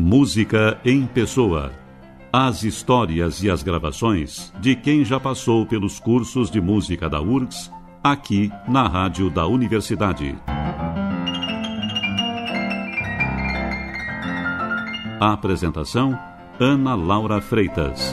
Música em Pessoa. As histórias e as gravações de quem já passou pelos cursos de música da URGS, aqui na Rádio da Universidade. A apresentação, Ana Laura Freitas.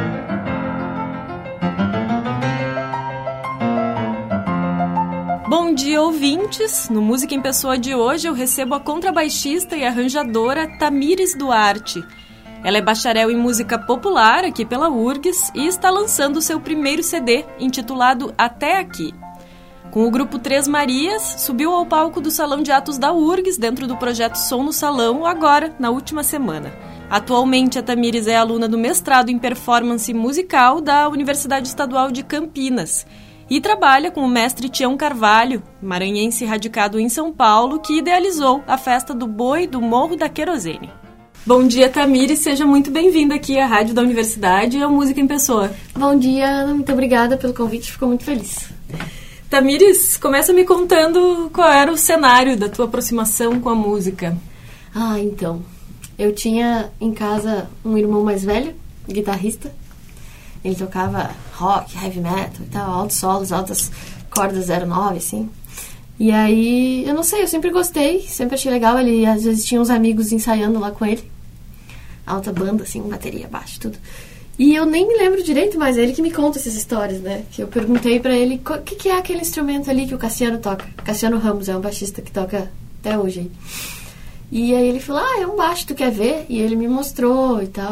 Bom dia, ouvintes! No Música em Pessoa de hoje eu recebo a contrabaixista e arranjadora Tamires Duarte. Ela é bacharel em música popular aqui pela URGS e está lançando seu primeiro CD, intitulado Até Aqui. Com o grupo Três Marias, subiu ao palco do Salão de Atos da URGS dentro do projeto Som no Salão, agora, na última semana. Atualmente, a Tamires é aluna do mestrado em performance musical da Universidade Estadual de Campinas e trabalha com o mestre Tião Carvalho, maranhense radicado em São Paulo, que idealizou a festa do boi do Morro da Querosene. Bom dia, Tamires, seja muito bem-vinda aqui à Rádio da Universidade e ao Música em Pessoa. Bom dia, Ana, muito obrigada pelo convite, fico muito feliz. Tamires, começa me contando qual era o cenário da tua aproximação com a música. Então, eu tinha em casa um irmão mais velho, guitarrista. Ele tocava rock, heavy metal e tal, altos solos, altas cordas 09, assim. E aí, eu não sei, eu sempre gostei, sempre achei legal. Ele, às vezes, tinha uns amigos ensaiando lá com ele. Alta banda, assim, bateria, baixo, tudo. E eu nem me lembro direito, mas é ele que me conta essas histórias, né? Que eu perguntei pra ele, o que é aquele instrumento ali que o Cassiano toca? Cassiano Ramos é um baixista que toca até hoje aí. E aí ele falou, é um baixo, tu quer ver? E ele me mostrou e tal.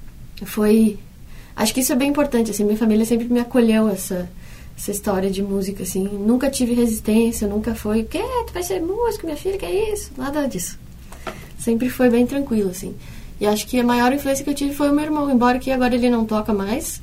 Acho que isso é bem importante, assim, minha família sempre me acolheu essa história de música, assim. Nunca tive resistência, nunca foi, tu vai ser músico, minha filha, que é isso? Nada disso. Sempre foi bem tranquilo, assim. E acho que a maior influência que eu tive foi o meu irmão, embora que agora ele não toca mais.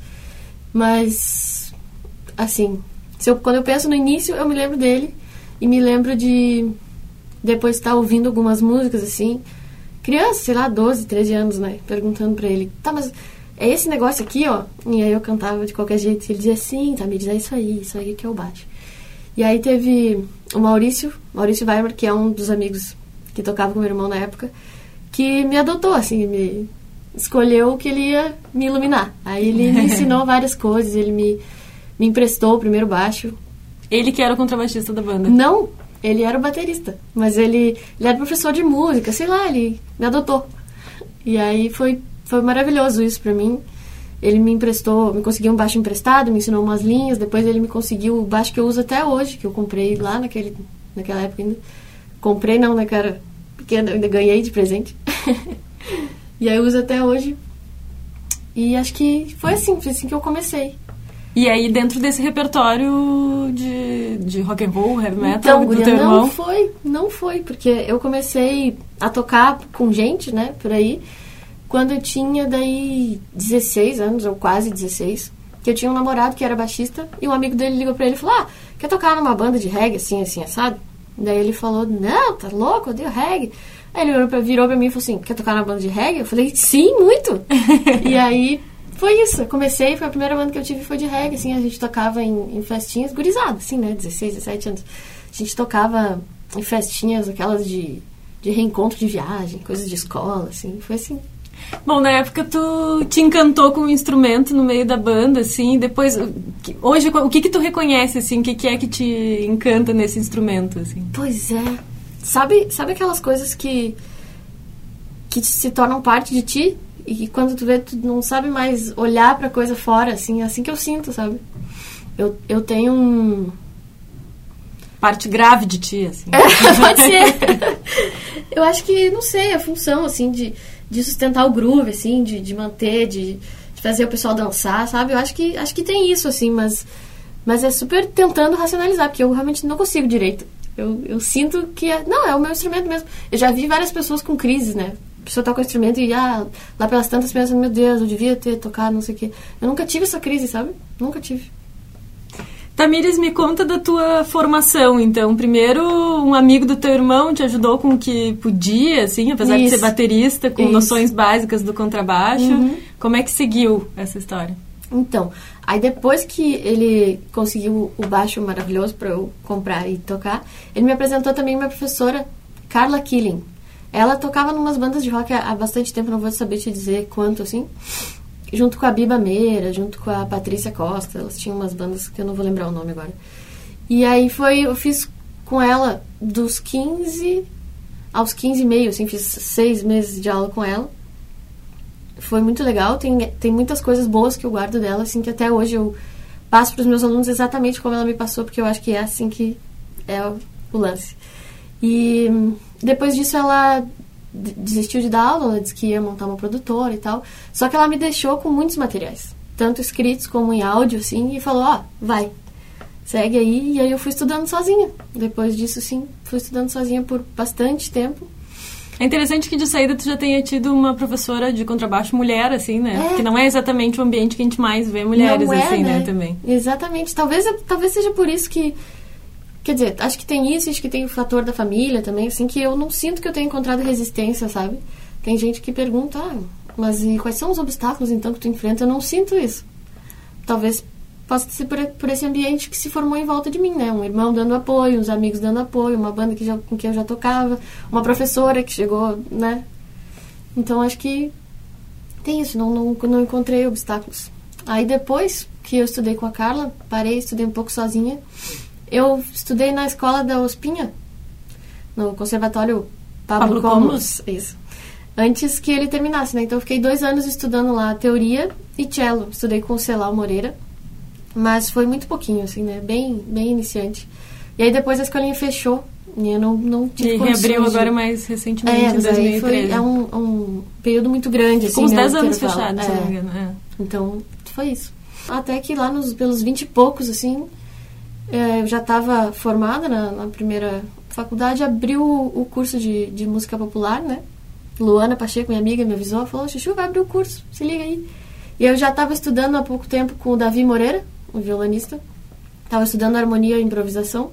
Mas, assim, quando eu penso no início, eu me lembro dele e me lembro de depois estar ouvindo algumas músicas, assim, criança, sei lá, 12, 13 anos, né, perguntando pra ele, mas é esse negócio aqui, ó? E aí eu cantava de qualquer jeito, e ele dizia, sim, Tamires, é isso aí que eu baixo. E aí teve o Maurício Weimar, que é um dos amigos que tocava com meu irmão na época, que me adotou, assim, me escolheu que ele ia me iluminar. Aí ele me ensinou várias coisas, ele me emprestou o primeiro baixo. Ele que era o contrabaixista da banda? Não, ele era o baterista, mas ele era professor de música, sei lá, ele me adotou. E aí foi maravilhoso isso pra mim. Ele me conseguiu um baixo emprestado, me ensinou umas linhas, depois ele me conseguiu o baixo que eu uso até hoje, que eu comprei lá naquela época ainda. Comprei não, né, cara? Porque eu ainda ganhei de presente. E aí eu uso até hoje. E acho que foi assim que eu comecei. E aí dentro desse repertório de rock and roll, heavy metal, então, do teu irmão? Não foi, porque eu comecei a tocar com gente, né, por aí, quando eu tinha daí 16 anos, ou quase 16, que eu tinha um namorado que era baixista, e um amigo dele ligou pra ele e falou, quer tocar numa banda de reggae, assim, assado? Daí ele falou, não, tá louco, eu odeio reggae. Aí ele virou pra mim e falou assim, quer tocar na banda de reggae? Eu falei, sim, muito! E aí, foi isso, eu comecei, foi a primeira banda que eu tive, foi de reggae, assim, a gente tocava em festinhas, gurizada, assim, né, 16, 17 anos. A gente tocava em festinhas, aquelas de reencontro de viagem, coisas de escola, assim, foi assim. Bom, na época tu te encantou com o instrumento no meio da banda, assim, depois, hoje, o que tu reconhece, assim, o que é que te encanta nesse instrumento, assim? Pois é, sabe aquelas coisas que se tornam parte de ti e que quando tu vê, tu não sabe mais olhar pra coisa fora, assim, é assim que eu sinto, sabe? Eu tenho parte grave de ti, assim. Pode ser. Eu acho que, não sei, a função, assim, de sustentar o groove, assim, de manter, de fazer o pessoal dançar, sabe? Eu acho que tem isso, assim, mas é super tentando racionalizar, porque eu realmente não consigo direito. Eu sinto que é o meu instrumento mesmo. Eu já vi várias pessoas com crises, né? A pessoa toca o instrumento e lá pelas tantas pensam, meu Deus, eu devia ter tocado, não sei o quê. Eu nunca tive essa crise, sabe? Nunca tive. Tamires, me conta da tua formação, então. Primeiro, um amigo do teu irmão te ajudou com o que podia, assim, apesar de ser baterista, com noções básicas do contrabaixo. Uhum. Como é que seguiu essa história? Então, aí depois que ele conseguiu o baixo maravilhoso para eu comprar e tocar, ele me apresentou também uma professora, Carla Killing. Ela tocava numas bandas de rock há bastante tempo, não vou saber te dizer quanto, assim. Junto com a Biba Meira, junto com a Patrícia Costa. Elas tinham umas bandas que eu não vou lembrar o nome agora. E aí eu fiz com ela dos 15 aos 15 e meio, assim, fiz 6 meses de aula com ela. Foi muito legal, tem muitas coisas boas que eu guardo dela, assim, que até hoje eu passo para os meus alunos exatamente como ela me passou, porque eu acho que é assim que é o lance. E depois disso ela desistiu de dar aula, ela disse que ia montar uma produtora e tal, só que ela me deixou com muitos materiais, tanto escritos como em áudio, assim, e falou, vai, segue aí. E aí eu fui estudando sozinha. Depois disso, sim, fui estudando sozinha por bastante tempo. É interessante que de saída tu já tenha tido uma professora de contrabaixo mulher, assim, né? Porque não é exatamente o ambiente que a gente mais vê mulheres, assim, né? Também. Exatamente. Talvez seja por isso que... Quer dizer, acho que tem isso, acho que tem o fator da família também, assim, que eu não sinto que eu tenha encontrado resistência, sabe? Tem gente que pergunta, mas e quais são os obstáculos, então, que tu enfrenta? Eu não sinto isso. Talvez possa ser por esse ambiente que se formou em volta de mim, né? Um irmão dando apoio, uns amigos dando apoio, uma banda com quem eu já tocava, uma professora que chegou, né? Então, acho que tem isso, não encontrei obstáculos. Aí, depois que eu estudei com a Carla, parei, estudei um pouco sozinha. Eu estudei na escola da Ospinha, no Conservatório Pablo Comos, isso. Antes que ele terminasse, né? Então, eu fiquei 2 anos estudando lá teoria e cello. Estudei com o Celal Moreira. Mas foi muito pouquinho, assim, né? Bem iniciante. E aí depois a escolinha fechou. E eu não tive condições. E reabriu agora mais recentemente, em 2013. É um período muito grande, assim, com uns 10 anos fechados, se não me engano. Então, foi isso. Até que lá pelos 20 e poucos, assim, eu já estava formada na primeira faculdade. Abriu o curso de música popular, né? Luana Pacheco, minha amiga, me avisou. Falou, Chuchu, vai abrir o curso, se liga aí. E eu já estava estudando há pouco tempo com o Davi Moreira, o violonista. Estava estudando harmonia e improvisação.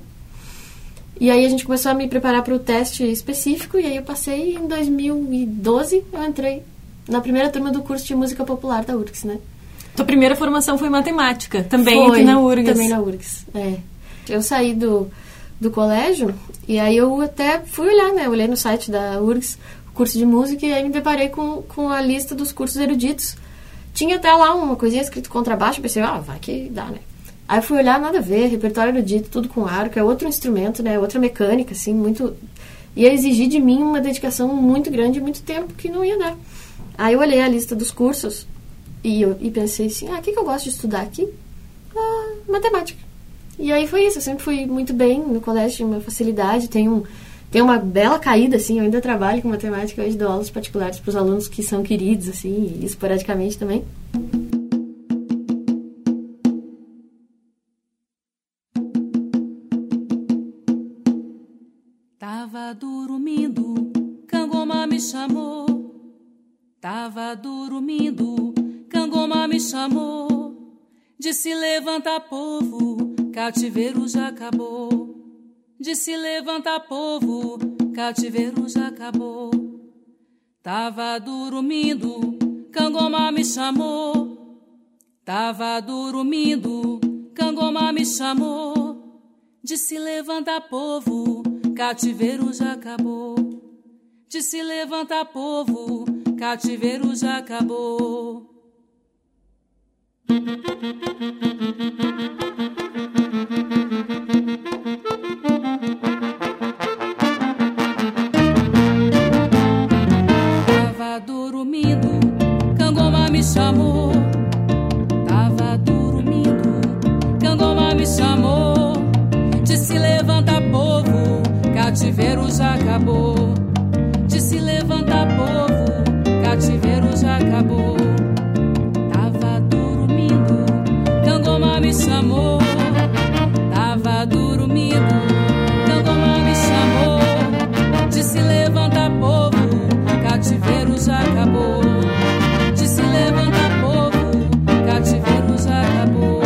E aí a gente começou a me preparar para o teste específico. E aí eu passei em 2012, eu entrei na primeira turma do curso de música popular da URGS, né? Tua primeira formação foi matemática, também aqui na URGS. Também na URGS, Eu saí do colégio e aí eu até fui olhar, né? Eu olhei no site da URGS, o curso de música, e aí me deparei com a lista dos cursos eruditos. Tinha até lá uma coisinha escrito contrabaixo, pensei, vai que dá, né? Aí eu fui olhar, nada a ver, repertório erudito, tudo com arco, é outro instrumento, né? Outra mecânica, assim, muito... Ia exigir de mim uma dedicação muito grande e muito tempo que não ia dar. Aí eu olhei a lista dos cursos e pensei assim, o que eu gosto de estudar aqui? Matemática. E aí foi isso, eu sempre fui muito bem no colégio, tinha uma facilidade, tenho uma bela caída, assim, eu ainda trabalho com matemática, hoje dou aulas particulares para os alunos que são queridos, assim, e esporadicamente também. Tava dormindo, Cangoma me chamou. Tava dormindo, Cangoma me chamou. Disse levanta povo, cativeiro já acabou. Disse levanta povo, cativeiro já acabou. Tava dormindo, Cangoma me chamou. Tava dormindo, Cangoma me chamou. Disse levanta povo, cativeiro já acabou. Disse levanta povo, cativeiro já acabou. Tava dormindo, Cangoma me chamou. Tava dormindo, Cangoma me chamou. Disse levanta povo, cativeiro já acabou. Disse levanta povo, cativeiro já acabou. Tava dormindo, Cangoma me chamou. Tava dormindo, Cangoma me chamou. Disse levanta povo, cativeiro já acabou. Disse levanta povo, cativeiro já acabou.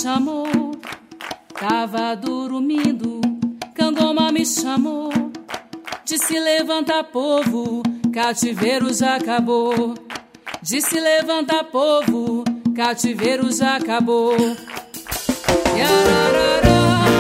chamou, tava dormindo, Cangoma me chamou, disse levanta povo, cativeiro já acabou. Disse levanta povo, cativeiro já acabou. Yararara,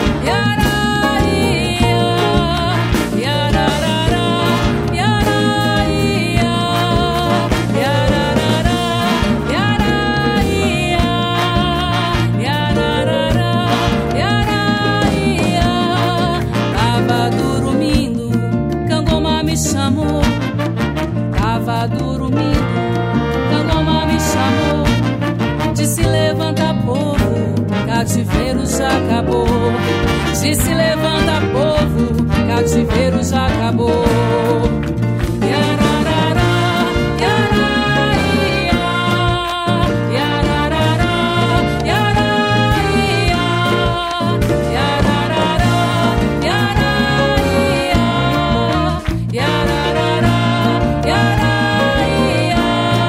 yaraia, yararara, yaraia, yararara, yaraia, yararara, yaraia. Tava dormindo, Cangoma me chamou. Tava dormindo, Cangoma me chamou, disse levanta povo, cativeiro já acabou. Disse levanta povo, cativeiro já acabou. Yararara, yaraia, yararara, yaraia, yararara, yaraia, yararara, yaraia.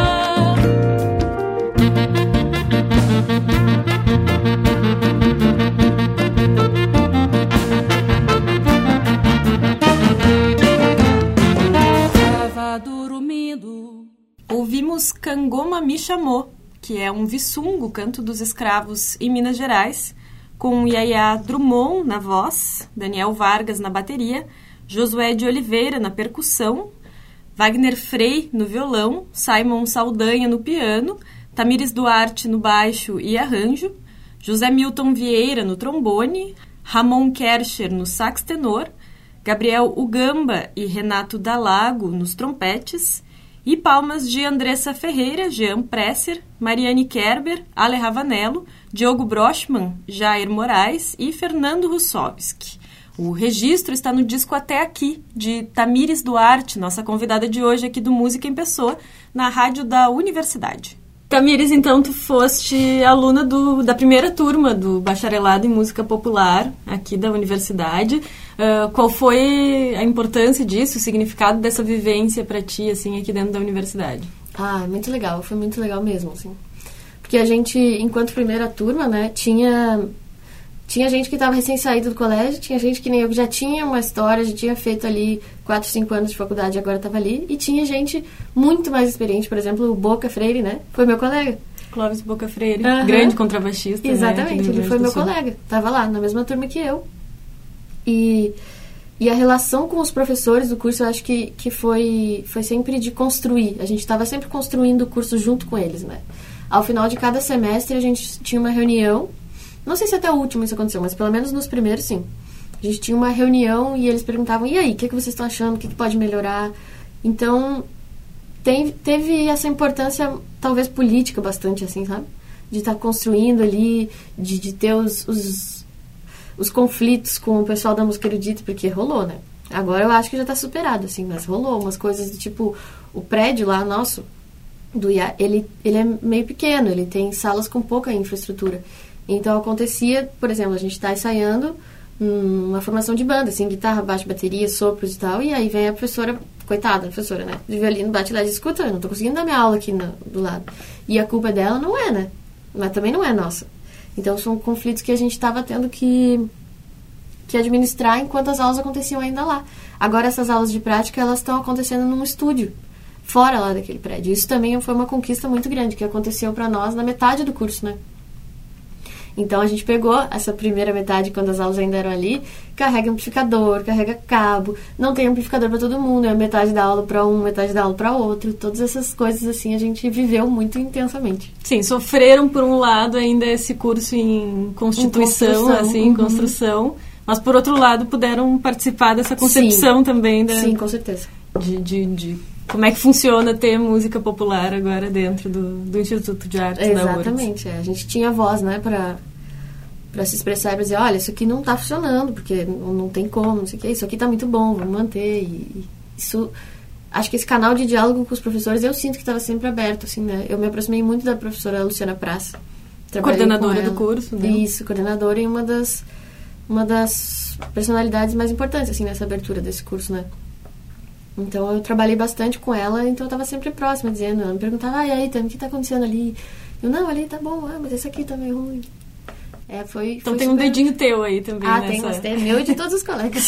Tava dormindo. Ouvimos Cangoma me chamou, que é um visungo, canto dos escravos em Minas Gerais, com Yaya Drummond na voz, Daniel Vargas na bateria, Josué de Oliveira na percussão, Wagner Frei no violão, Simon Saldanha no piano, Tamires Duarte no baixo e arranjo, José Milton Vieira no trombone, Ramon Kercher no sax tenor, Gabriel Ugamba e Renato Dalago nos trompetes, e palmas de Andressa Ferreira, Jean Presser, Mariane Kerber, Ale Ravanello, Diogo Brochmann, Jair Moraes e Fernando Russovski. O registro está no disco Até Aqui, de Tamires Duarte, nossa convidada de hoje aqui do Música em Pessoa, na rádio da Universidade. Tamires, então, tu foste aluna da primeira turma do Bacharelado em Música Popular aqui da Universidade. Qual foi a importância disso, o significado dessa vivência para ti, assim, aqui dentro da Universidade? Muito legal, foi muito legal mesmo, assim. Porque a gente, enquanto primeira turma, né, tinha gente que estava recém-saído do colégio, tinha gente que nem eu que já tinha uma história, já tinha feito ali 4, 5 anos de faculdade e agora estava ali. E tinha gente muito mais experiente, por exemplo, o Boca Freire, né? Foi meu colega. Clóvis Boca Freire, grande contrabaixista. Exatamente, né, ele foi meu colega. Estava lá, na mesma turma que eu. E a relação com os professores do curso, eu acho que foi sempre de construir. A gente estava sempre construindo o curso junto com eles, né? Ao final de cada semestre, a gente tinha uma reunião. Não sei se até o último isso aconteceu, mas pelo menos nos primeiros, sim. A gente tinha uma reunião e eles perguntavam, e aí, o que vocês estão achando? O que pode melhorar? Então, teve essa importância, talvez política bastante, assim, sabe? De estar construindo ali, de ter os conflitos com o pessoal da música erudita, porque rolou, né? Agora eu acho que já está superado, assim, mas rolou umas coisas do tipo, o prédio lá, nosso, do IA, ele é meio pequeno, ele tem salas com pouca infraestrutura. Então acontecia, por exemplo, a gente está ensaiando uma formação de banda, assim, guitarra, baixo, bateria, sopros e tal, e aí vem a professora, coitada, a professora, né, de violino, bate lá e diz, escuta, eu não tô conseguindo dar minha aula aqui do lado. E a culpa dela não é, né, mas também não é nossa. Então são conflitos que a gente estava tendo que administrar enquanto as aulas aconteciam ainda lá. Agora essas aulas de prática, elas estão acontecendo num estúdio, fora lá daquele prédio. Isso também foi uma conquista muito grande, que aconteceu para nós na metade do curso, né. Então a gente pegou essa primeira metade, quando as aulas ainda eram ali, carrega amplificador, carrega cabo, não tem amplificador para todo mundo, é metade da aula para um, metade da aula para outro, todas essas coisas assim a gente viveu muito intensamente. Sim, sofreram por um lado ainda esse curso em constituição, assim, em construção, mas por outro lado puderam participar dessa concepção também. Sim, com certeza. De como é que funciona ter música popular agora dentro do Instituto de Artes da URGS. Exatamente. A gente tinha voz, né, para se expressar e pra dizer, olha, isso aqui não tá funcionando, porque não tem como, não sei o que, isso aqui tá muito bom, vamos manter. E isso, acho que esse canal de diálogo com os professores, eu sinto que estava sempre aberto, assim, né. Eu me aproximei muito da professora Luciana Praça. Coordenadora do curso, né? Isso, coordenadora e uma das personalidades mais importantes, assim, nessa abertura desse curso, né. Então eu trabalhei bastante com ela, então eu estava sempre próxima, dizendo, ela me perguntava, e aí, Tami, o que está acontecendo ali? Eu, não, ali tá bom, mas esse aqui tá meio ruim. Foi então tem super... um dedinho teu aí também. Tem meu e de todos os colegas.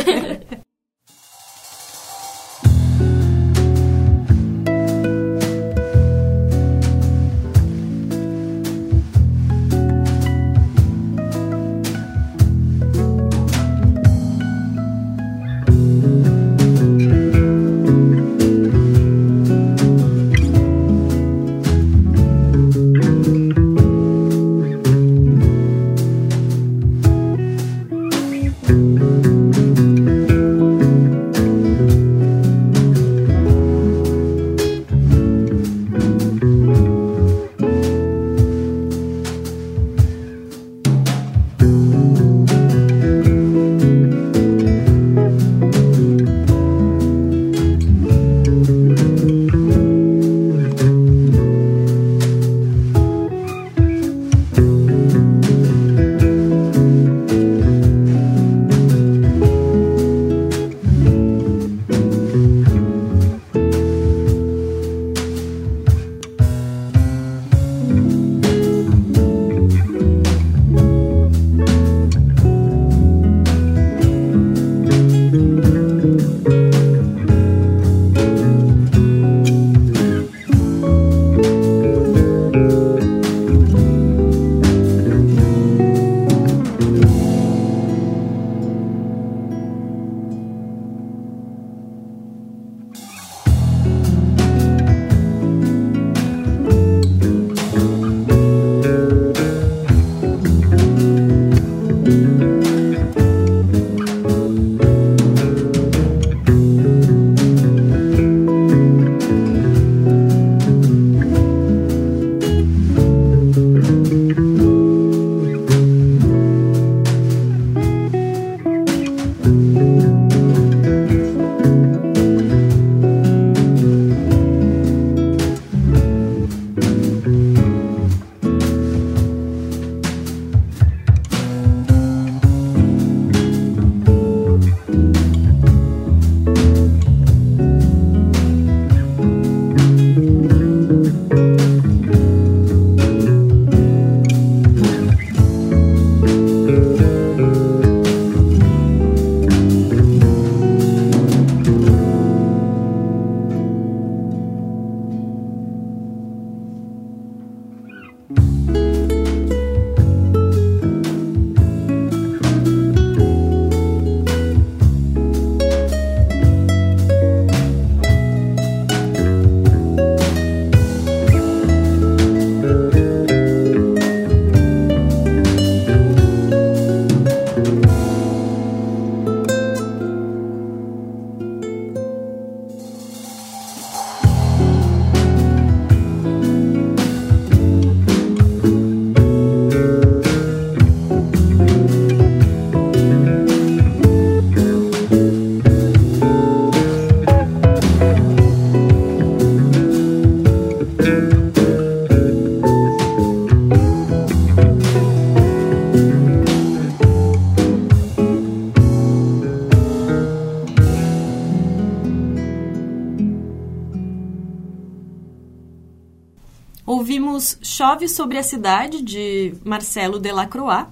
Ouvimos Chove sobre a Cidade, de Marcelo Delacroix,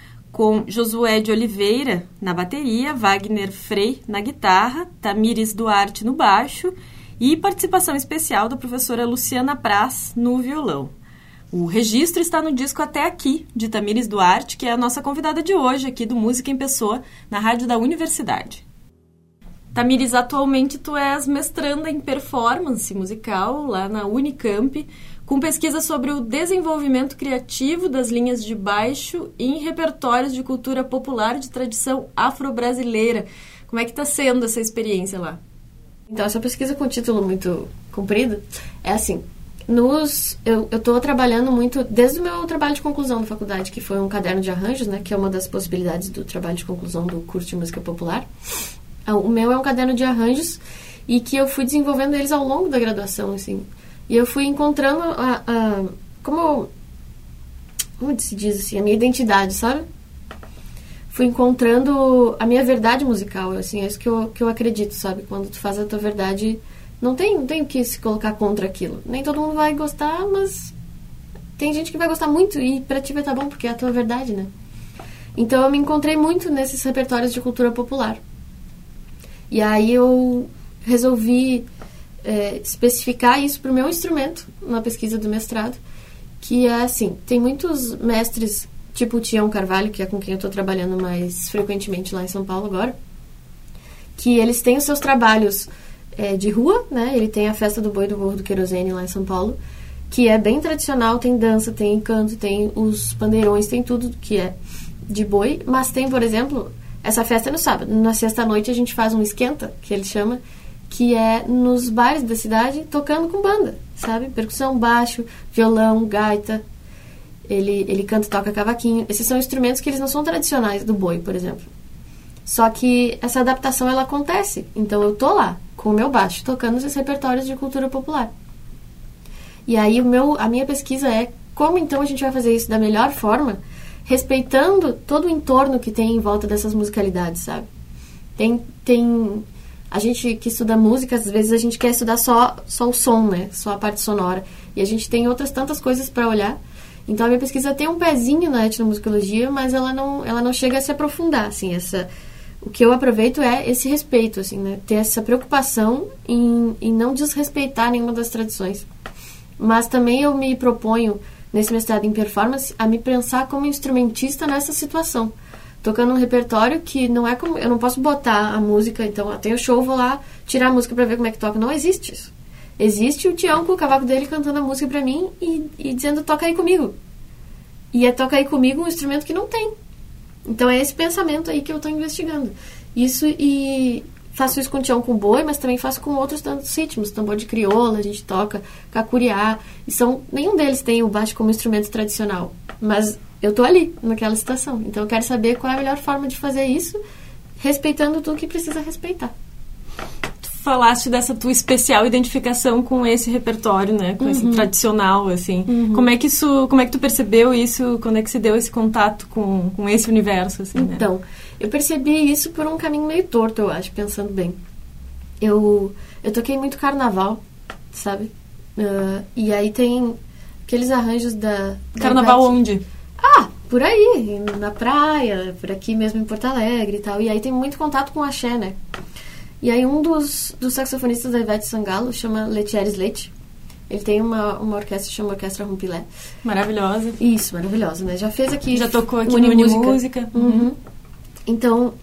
com Josué de Oliveira na bateria, Wagner Frey na guitarra, Tamires Duarte no baixo e participação especial da professora Luciana Praz no violão. O registro está no disco Até Aqui, de Tamires Duarte, que é a nossa convidada de hoje aqui do Música em Pessoa, na Rádio da Universidade. Tamires, atualmente tu és mestranda em performance musical lá na Unicamp, com pesquisa sobre o desenvolvimento criativo das linhas de baixo em repertórios de cultura popular de tradição afro-brasileira. Como é que está sendo essa experiência lá? Então, essa pesquisa com título muito comprido é assim... Eu estou trabalhando muito, desde o meu trabalho de conclusão da faculdade, que foi um caderno de arranjos, né, que é uma das possibilidades do trabalho de conclusão do curso de música popular. O meu é um caderno de arranjos e que eu fui desenvolvendo eles ao longo da graduação, assim. E eu fui encontrando como se diz assim, a minha identidade, sabe? Fui encontrando a minha verdade musical, assim, é isso que eu acredito, sabe? Quando tu faz a tua verdade... Não tem o que se colocar contra aquilo. Nem todo mundo vai gostar, mas tem gente que vai gostar muito e pra ti vai estar bom, porque é a tua verdade, né? Então eu me encontrei muito nesses repertórios de cultura popular. E aí eu resolvi especificar isso pro meu instrumento na pesquisa do mestrado, que é assim, tem muitos mestres, tipo o Tião Carvalho, que é com quem eu estou trabalhando mais frequentemente lá em São Paulo agora, que eles têm os seus trabalhos de rua, né? Ele tem a Festa do Boi do Morro do Querosene lá em São Paulo, que é bem tradicional, tem dança, tem canto, tem os pandeirões, tem tudo que é de boi, mas tem, por exemplo, essa festa é no sábado. Na sexta-noite a gente faz um esquenta, que ele chama, que é nos bares da cidade, tocando com banda, sabe? Percussão, baixo, violão, gaita. Ele canta e toca cavaquinho. Esses são instrumentos que eles não são tradicionais do boi, por exemplo. Só que essa adaptação, ela acontece. Então eu tô lá, com o meu baixo, tocando esses repertórios de cultura popular. E aí a minha pesquisa é como então a gente vai fazer isso da melhor forma, respeitando todo o entorno que tem em volta dessas musicalidades, sabe? Tem a gente que estuda música, às vezes a gente quer estudar só o som, né? Só a parte sonora. E a gente tem outras tantas coisas para olhar. Então a minha pesquisa tem um pezinho na etnomusicologia, mas ela não chega a se aprofundar, assim, o que eu aproveito é esse respeito, assim, né? Ter essa preocupação em não desrespeitar nenhuma das tradições. Mas também eu me proponho, nesse mestrado em performance, a me pensar como instrumentista nessa situação. Tocando um repertório que não é como... Eu não posso botar a música, então, tem o show, vou lá tirar a música pra ver como é que toca. Não existe isso. Existe o Tião com o cavaco dele cantando a música pra mim e dizendo, toca aí comigo. E é toca aí comigo um instrumento que não tem. Então é esse pensamento aí que eu tô investigando. Isso, e faço isso com o Tião com boi, mas também faço com outros tantos ritmos. Tambor de crioula, a gente toca cacuriá. Nenhum deles tem o baixo como instrumento tradicional. Mas eu tô ali, naquela situação. Então eu quero saber qual é a melhor forma de fazer isso, respeitando tudo que precisa respeitar. Falaste dessa tua especial identificação com esse repertório, né? Com esse tradicional, assim. Como é que tu percebeu isso? Quando é que se deu esse contato com esse universo, assim, né? Então, eu percebi isso por um caminho meio torto, eu acho, pensando bem. Eu toquei muito carnaval, sabe? E aí tem aqueles arranjos da Carnaval onde? Por aí, na praia, por aqui mesmo em Porto Alegre e tal. E aí tem muito contato com axé, né? E aí um dos saxofonistas da Ivete Sangalo chama Letieres Leite. Ele tem uma orquestra que chama Orquestra Rumpilé. Maravilhosa. Isso, maravilhosa, né? Já fez aqui... Já tocou aqui no Unimúsica. Então,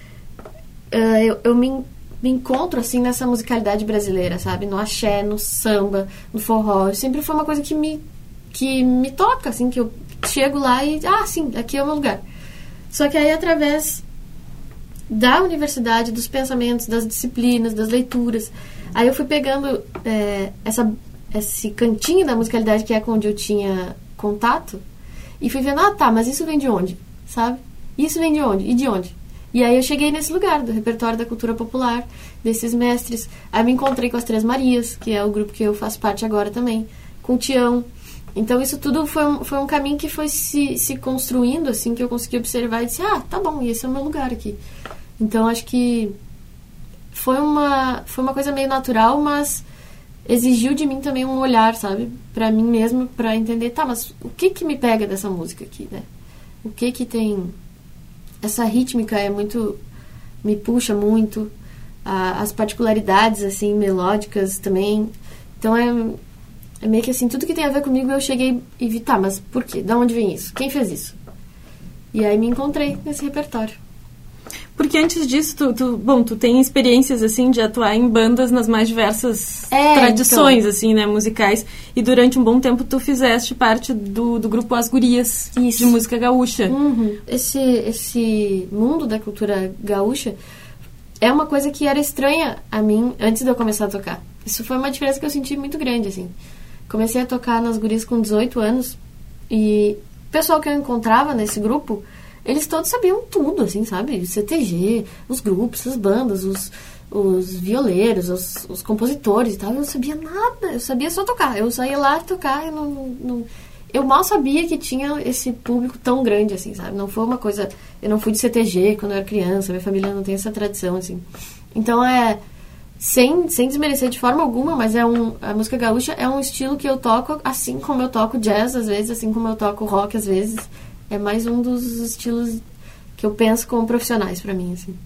eu me encontro, assim, nessa musicalidade brasileira, sabe? No axé, no samba, no forró. Sempre foi uma coisa que me toca, assim, que eu chego lá e... sim, aqui é o meu lugar. Só que aí, através da universidade, dos pensamentos, das disciplinas, das leituras. Aí eu fui pegando esse cantinho da musicalidade que é onde eu tinha contato e fui vendo, mas isso vem de onde? Sabe? Isso vem de onde? E de onde? E aí eu cheguei nesse lugar, do repertório da cultura popular, desses mestres. Aí me encontrei com as Três Marias, que é o grupo que eu faço parte agora também, com o Tião. Então isso tudo foi um caminho que foi se construindo, assim, que eu consegui observar e disse, tá bom, e esse é o meu lugar aqui. Então acho que foi uma coisa meio natural, mas exigiu de mim também um olhar, sabe? Pra mim mesmo, pra entender, mas o que me pega dessa música aqui, né? O que tem... Essa rítmica me puxa muito, as particularidades, assim, melódicas também. Então é meio que assim, tudo que tem a ver comigo eu cheguei e vi, mas por quê? Da onde vem isso? Quem fez isso? E aí me encontrei nesse repertório. Porque antes disso, tu tem experiências, assim, de atuar em bandas nas mais diversas tradições, então, assim, né, musicais. E durante um bom tempo tu fizeste parte do grupo As Gurias, de música gaúcha. Esse mundo da cultura gaúcha é uma coisa que era estranha a mim antes de eu começar a tocar. Isso foi uma diferença que eu senti muito grande, assim. Comecei a tocar nas Gurias com 18 anos e o pessoal que eu encontrava nesse grupo... Eles todos sabiam tudo, assim, sabe? O CTG, os grupos, as bandas, os violeiros, os compositores e tal. Eu não sabia nada, eu sabia só tocar. Eu saía lá tocar e eu mal sabia que tinha esse público tão grande, assim, sabe? Não foi uma coisa... Eu não fui de CTG quando eu era criança, minha família não tem essa tradição, assim. Então, sem desmerecer de forma alguma, mas a música gaúcha é um estilo que eu toco assim como eu toco jazz às vezes, assim como eu toco rock às vezes. É mais um dos estilos que eu penso como profissionais pra mim, assim.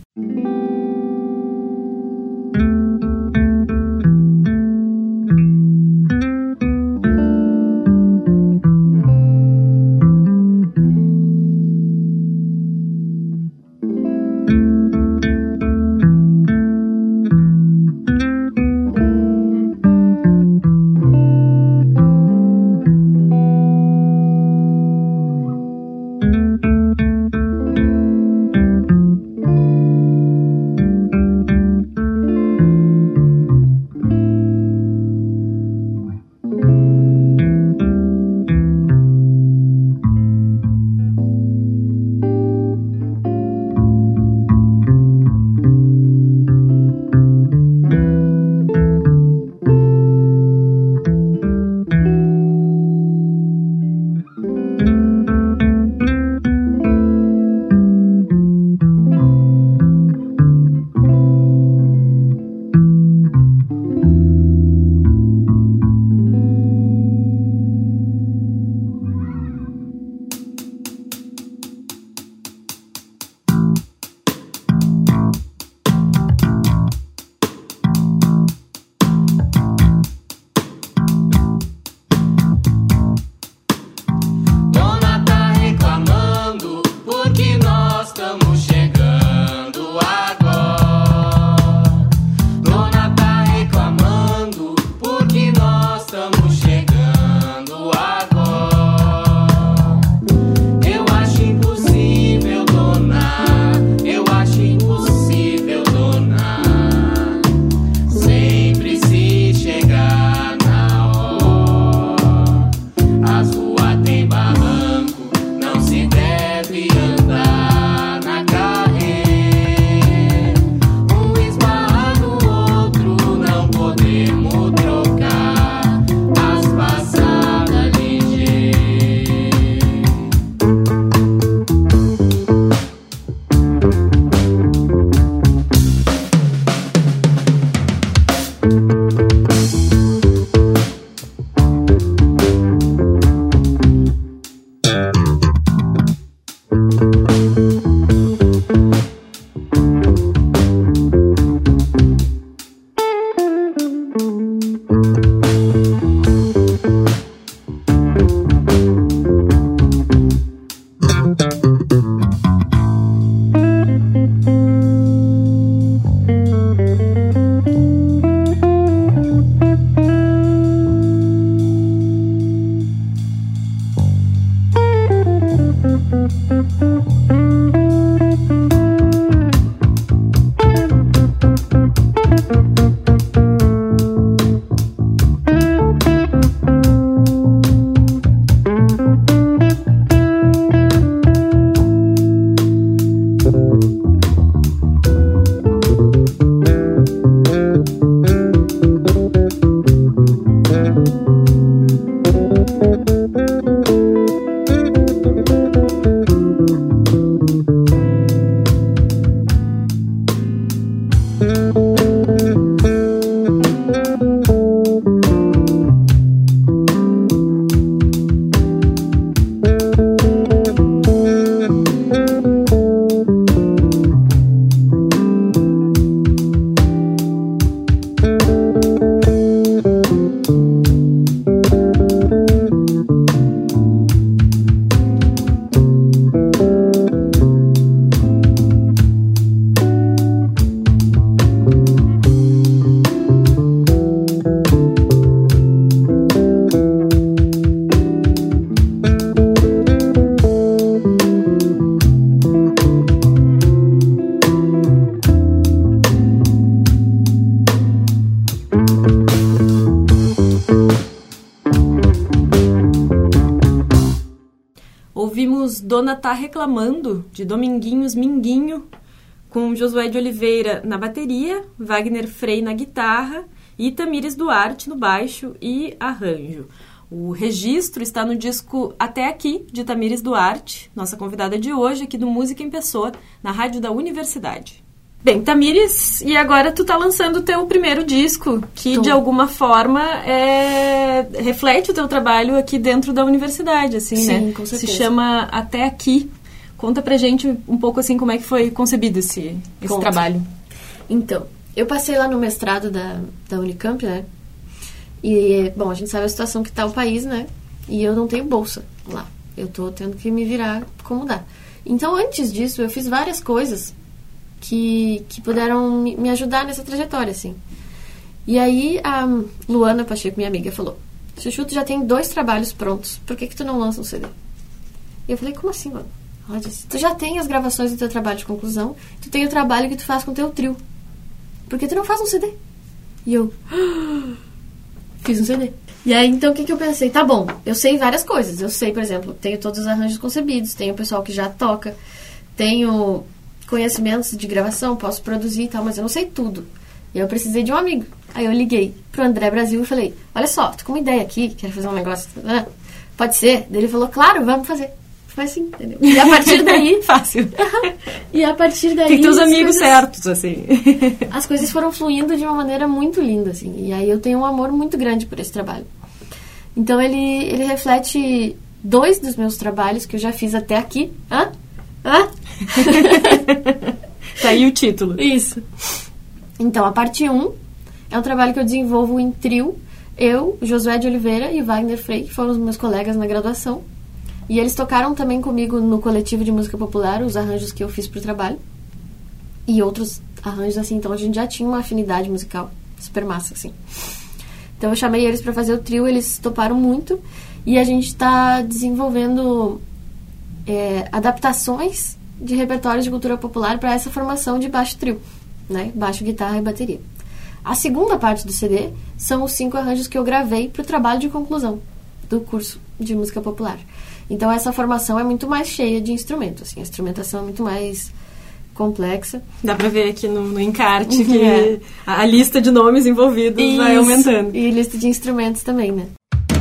Ouvimos Dona Tá Reclamando, de Dominguinhos Minguinho, com Josué de Oliveira na bateria, Wagner Frei na guitarra e Tamires Duarte no baixo e arranjo. O registro está no disco Até Aqui, de Tamires Duarte, nossa convidada de hoje aqui do Música em Pessoa, na Rádio da Universidade. Bem, Tamires, e agora tu tá lançando o teu primeiro disco, que de alguma forma reflete o teu trabalho aqui dentro da universidade, assim, Sim, né? com certeza. Se chama Até Aqui. Conta pra gente um pouco, assim, como é que foi concebido esse trabalho. Então, eu passei lá no mestrado da Unicamp, né? E, bom, a gente sabe a situação que tá o país, né? E eu não tenho bolsa lá. Eu tô tendo que me virar como dá. Então, antes disso, eu fiz várias coisas que puderam me ajudar nessa trajetória, assim. E aí, a Luana Pacheco, minha amiga, falou: Chuchu, tu já tem 2 trabalhos prontos, por que tu não lança um CD? E eu falei: como assim, mano? Ela disse: tu já tem as gravações do teu trabalho de conclusão, tu tem o trabalho que tu faz com o teu trio, por que tu não faz um CD? E eu fiz um CD. E aí, então, o que eu pensei? Tá bom, eu sei várias coisas. Eu sei, por exemplo, tenho todos os arranjos concebidos, tenho o pessoal que já toca, tenho conhecimentos de gravação, posso produzir e tal, mas eu não sei tudo. E eu precisei de um amigo. Aí eu liguei pro André Brasil e falei: olha só, tô com uma ideia aqui, quero fazer um negócio. Pode ser? Daí ele falou: claro, vamos fazer. Foi assim, entendeu? E a partir daí... Fácil. E a partir daí... Tem teus amigos certos, assim. As coisas foram fluindo de uma maneira muito linda, assim. E aí eu tenho um amor muito grande por esse trabalho. Então ele reflete 2 dos meus trabalhos que eu já fiz até aqui. Tá aí o título. Isso. Então, a parte 1 é um trabalho que eu desenvolvo em trio. Eu, Josué de Oliveira e Wagner Frey, que foram os meus colegas na graduação. E eles tocaram também comigo no coletivo de música popular, os arranjos que eu fiz pro trabalho. E outros arranjos, assim. Então, a gente já tinha uma afinidade musical super massa, assim. Então, eu chamei eles para fazer o trio, eles toparam muito. E a gente tá desenvolvendo adaptações de repertórios de cultura popular para essa formação de baixo trio, né? Baixo, guitarra e bateria. A segunda parte do CD são os 5 arranjos que eu gravei pro trabalho de conclusão do curso de música popular. Então, essa formação é muito mais cheia de instrumento, assim. A instrumentação é muito mais complexa. Dá pra ver aqui no encarte que a lista de nomes envolvidos vai aumentando. E lista de instrumentos também, né?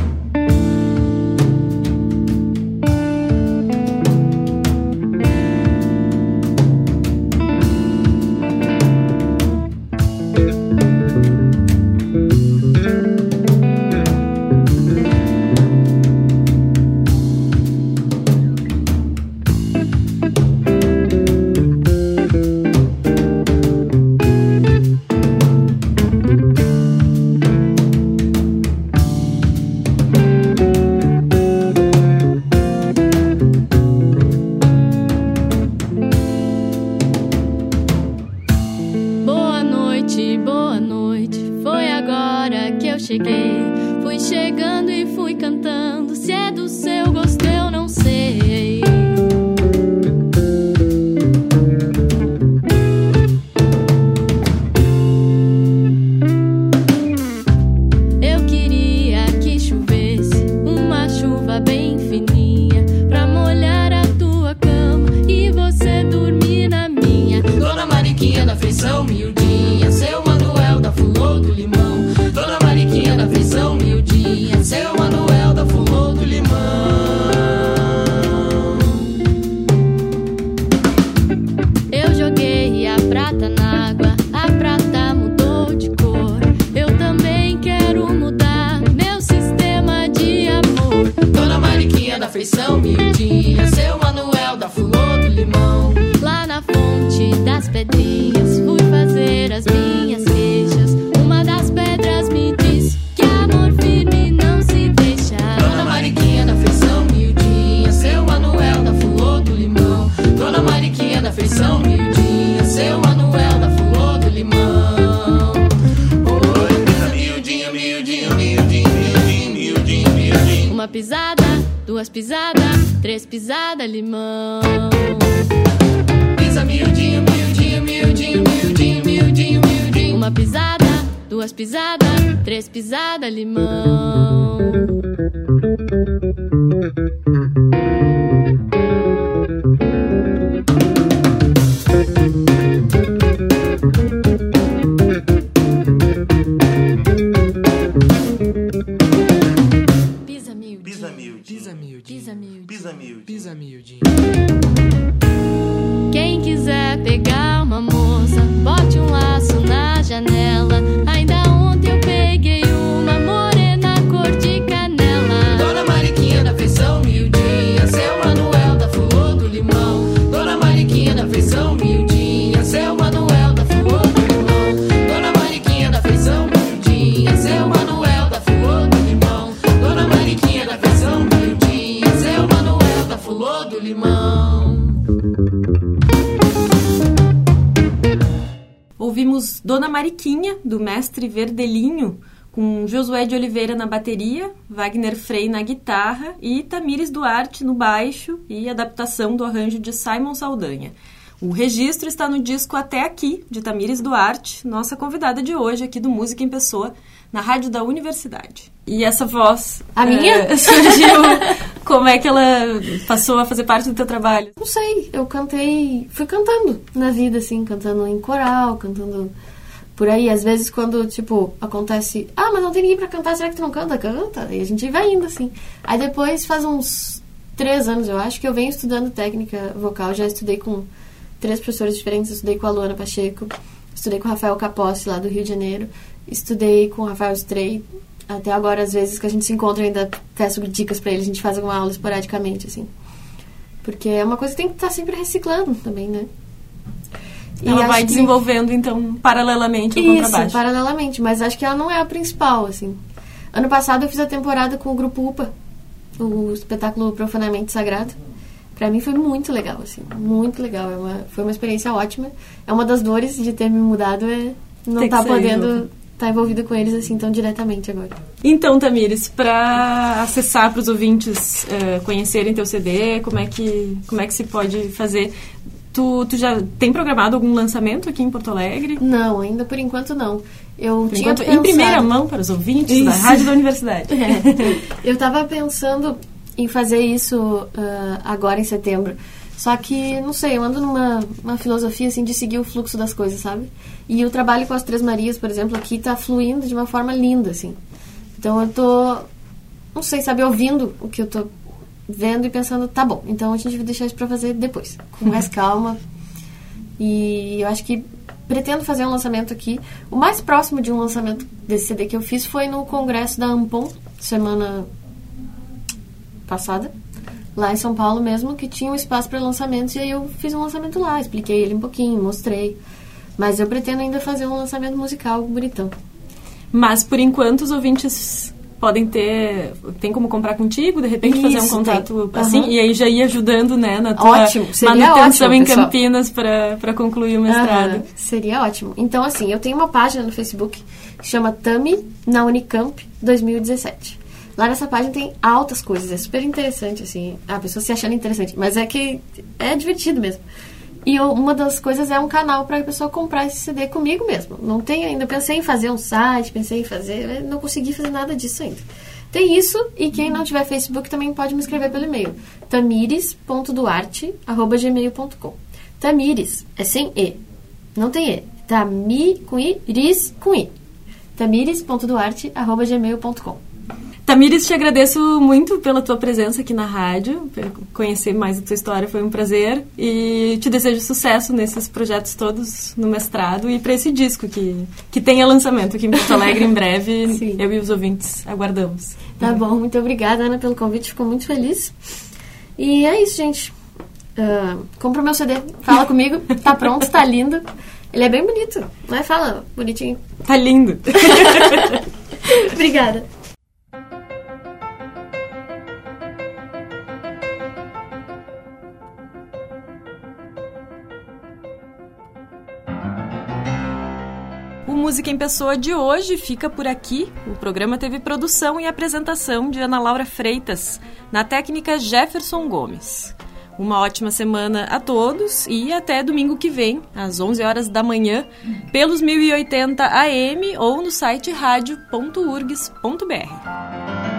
Limão. Pisa miudinho, miudinho, miudinho, miudinho, miudinho, miudinho. Uma pisada, 2 pisadas, 3 pisadas, limão. Pisa miudinho, pisa miudinho, pisa miudinho, pisa miudinho, pisa miudinho. Quem quiser pegar uma moça criança, bote um laço na janela. Ainda ontem eu peguei uma morena cor de canela. Dona Mariquinha da feição miudinha, seu Manuel da flor do limão. Dona Mariquinha da feição miudinha, seu Manuel da flor do limão. Dona Mariquinha da feição miudinha, seu Manuel da flor do limão. Dona Mariquinha da feição miudinha, seu Manuel da flor do limão. Ouvimos Dona Mariquinha, do mestre Verdelinho, com Josué de Oliveira na bateria, Wagner Frei na guitarra e Tamires Duarte no baixo e adaptação do arranjo de Simon Saldanha. O registro está no disco Até Aqui, de Tamires Duarte, nossa convidada de hoje aqui do Música em Pessoa, na Rádio da Universidade. E essa voz... A minha? Surgiu... Como é que ela passou a fazer parte do teu trabalho? Não sei, eu fui cantando na vida, assim, cantando em coral, cantando por aí. Às vezes quando, tipo, acontece, mas não tem ninguém pra cantar, será que tu não canta? Canta. E a gente vai indo, assim. Aí depois, faz uns 3 anos, eu acho, que eu venho estudando técnica vocal. Já estudei com 3 professores diferentes, estudei com a Luana Pacheco, estudei com o Rafael Capozzi, lá do Rio de Janeiro, estudei com o Rafael Stray. Até agora, às vezes que a gente se encontra, ainda peço dicas pra ele, a gente faz alguma aula esporadicamente, assim. Porque é uma coisa que tem que estar sempre reciclando também, né? Ela vai desenvolvendo, então, paralelamente ao contrabaixo. Isso, paralelamente, mas acho que ela não é a principal, assim. Ano passado eu fiz a temporada com o Grupo UPA, o espetáculo Profanamente Sagrado. Pra mim foi muito legal, assim, muito legal. Foi uma experiência ótima. É uma das dores de ter me mudado, não estar podendo... tá envolvida com eles assim tão diretamente agora. Então, Tamires, para acessar, para os ouvintes conhecerem teu CD, como é que se pode fazer? Tu já tem programado algum lançamento aqui em Porto Alegre? Não, ainda por enquanto não. Eu tinha pensado... Em primeira mão para os ouvintes da Rádio da Universidade. Eu estava pensando em fazer isso agora em setembro. Só que, não sei, eu ando numa filosofia, assim, de seguir o fluxo das coisas, sabe? E o trabalho com as Três Marias, por exemplo, aqui tá fluindo de uma forma linda, assim. Então eu tô, não sei, sabe, ouvindo o que eu tô vendo e pensando, tá bom, então a gente vai deixar isso pra fazer depois, com mais calma. E eu acho que pretendo fazer um lançamento aqui. O mais próximo de um lançamento desse CD que eu fiz foi no congresso da Ampon, semana passada, lá em São Paulo mesmo, que tinha um espaço para lançamentos, e aí eu fiz um lançamento lá, expliquei ele um pouquinho, mostrei. Mas eu pretendo ainda fazer um lançamento musical bonitão. Mas, por enquanto, os ouvintes podem tem como comprar contigo, de repente fazer um contato assim, e aí já ir ajudando, né, na tua manutenção em Campinas para concluir o mestrado. Seria ótimo. Então, assim, eu tenho uma página no Facebook que chama Tami na Unicamp 2017. Lá nessa página tem altas coisas, é super interessante, assim, a pessoa se achando interessante, mas é que é divertido mesmo. E uma das coisas é um canal para a pessoa comprar esse CD comigo mesmo. Não tenho ainda, pensei em fazer um site, não consegui fazer nada disso ainda. Tem isso, e quem não tiver Facebook também pode me escrever pelo e-mail, tamires.duarte@gmail.com. Tamires, é sem E, não tem E, Tamires com I. tamires.duarte@gmail.com. Tamires, te agradeço muito pela tua presença aqui na rádio, conhecer mais a tua história foi um prazer, e te desejo sucesso nesses projetos todos no mestrado e para esse disco que tenha lançamento aqui em Porto Alegre em breve. Sim. Eu e os ouvintes aguardamos. Tá bom, muito obrigada, Ana, pelo convite, fico muito feliz. E é isso, gente. Compra o meu CD, fala comigo, tá pronto, tá lindo. Ele é bem bonito, né? Fala bonitinho. Tá lindo. Obrigada. O Música em Pessoa de hoje fica por aqui. O programa teve produção e apresentação de Ana Laura Freitas, na técnica Jefferson Gomes. Uma ótima semana a todos e até domingo que vem, às 11 horas da manhã, pelos 1080 AM ou no site radio.urgs.br.